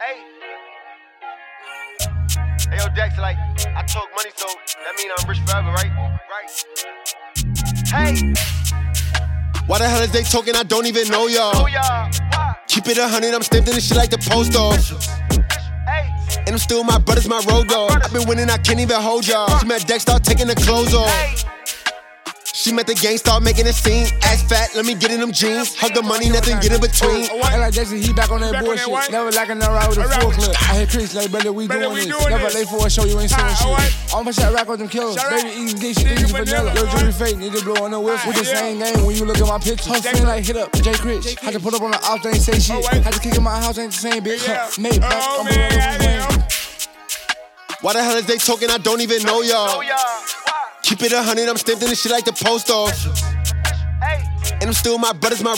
Hey, yo, Dex, like, I talk money, so that mean I'm rich forever, right? Hey. Why the hell is they talking? I don't even know y'all. Keep it 100, I'm stamped in this shit like the post office. And I'm still my brothers, my road dog. I've been winning, I can't even hold y'all. She met Dex, start taking the clothes off. She met the gang, start making a scene. Ass fat, let me get in them jeans. Hug the money, nothing get in between. I like Jackson, he back on that bullshit. Never lacking no ride with a full clip. I hit Chris like, brother, we doing this. Never late for a show, you ain't seeing shit. I'm for shot rock with them killers. Baby eating dick, shit, eating vanilla. Yo, jewelry fake, need to blow on the whip. With the same game when you look at my picture. Her friend like hit up, Jay Chris. Had to put up on the off, they ain't say shit. Had to kick in my house, ain't the same bitch. Mate, back, I'm blowing. Why the hell is they talking? I don't even know y'all. Keep it 100, I'm stamped in this shit like the post office. And I'm still my brothers, my